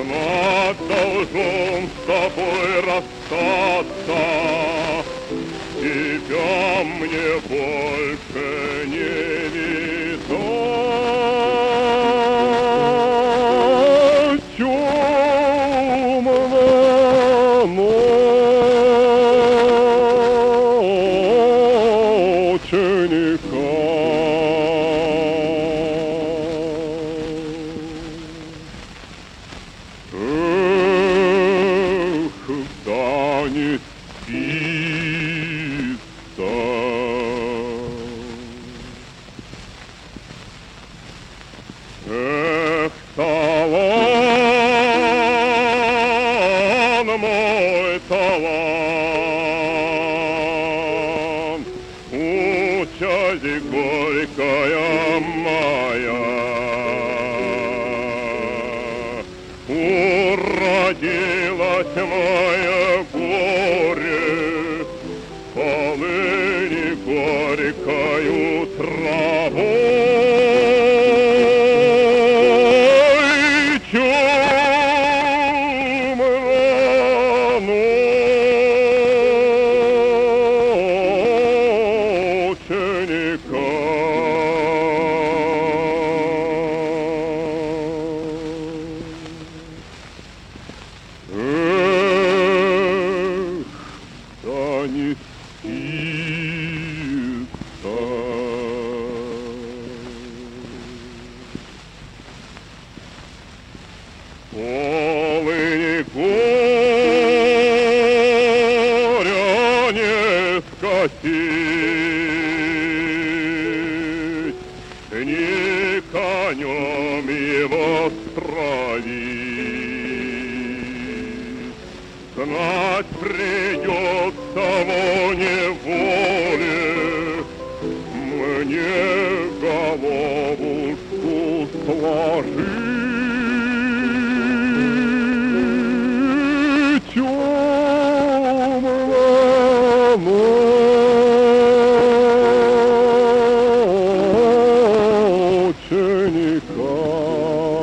знать должен с тобой расстаться. Тебя мне больше не видать. Темная ноченька. Да не спится. Эх, талант мой, талант, участь горькая моя. Уродилось мое горе, полыни горькою травой. Темная ноченька. Да не спится. Полыни горя не скосить, ни конем его стравить. Знать придется неволе мне головушку сложить. Темная ноченька.